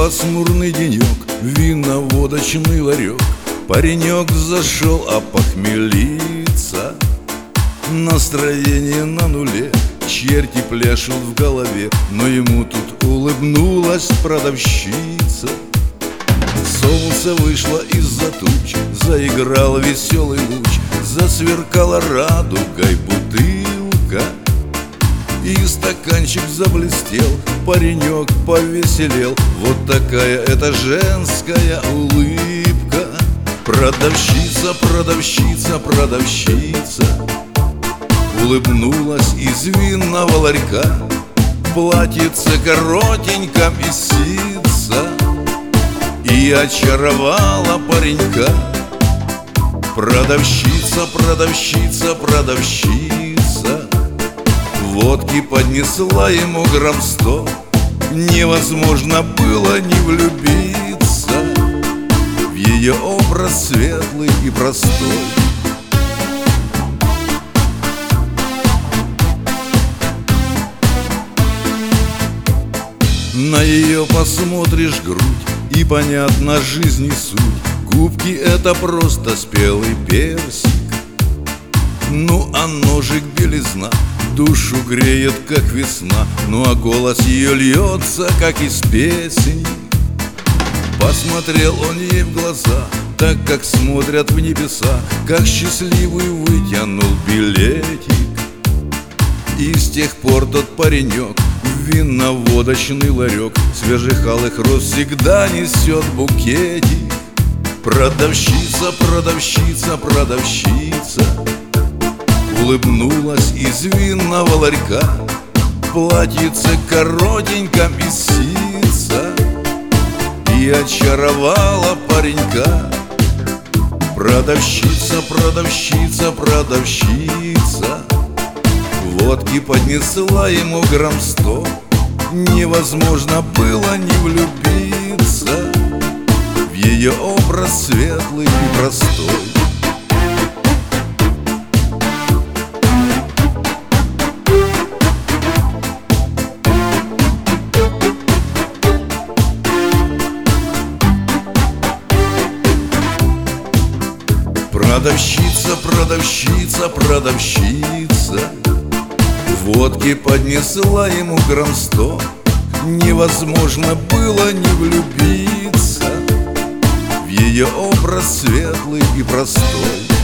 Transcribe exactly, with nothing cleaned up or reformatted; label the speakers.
Speaker 1: пасмурный денек, винно-водочный ларек. Паренек зашел опохмелиться, настроение на нуле, черти пляшут в голове, но ему тут улыбнулась продавщица. Солнце вышло из-за туч, заиграл веселый луч, засверкала радугой бутылка, и стаканчик заблестел, паренек повеселел. Вот такая это женская улыбка. Продавщица, продавщица, продавщица улыбнулась из винного ларька, платьице коротеньком из ситца, и очаровала паренька. Продавщица, продавщица, продавщица водки поднесла ему грамм сто. Невозможно было не влюбиться в ее образ светлый и простой. На ее посмотришь грудь, и понятна жизни суть. Губки — это просто спелый персик, ну а ножик белизна душу греет, как весна. Ну а голос ее льется, как из песен. Посмотрел он ей в глаза, так как смотрят в небеса, как счастливый вытянул билетик. И с тех пор тот паренек в винно-водочный ларек свежих алых роз всегда несет букетик. Продавщица, продавщица, продавщица улыбнулась из винного ларька, платьице коротеньком из ситца, и очаровала паренька. Продавщица, продавщица, продавщица водки поднесла ему грамм сто. Невозможно было не влюбиться в ее образ светлый и простой. Продавщица, продавщица, продавщица водки поднесла ему грамм сто. Невозможно было не влюбиться в ее образ светлый и простой.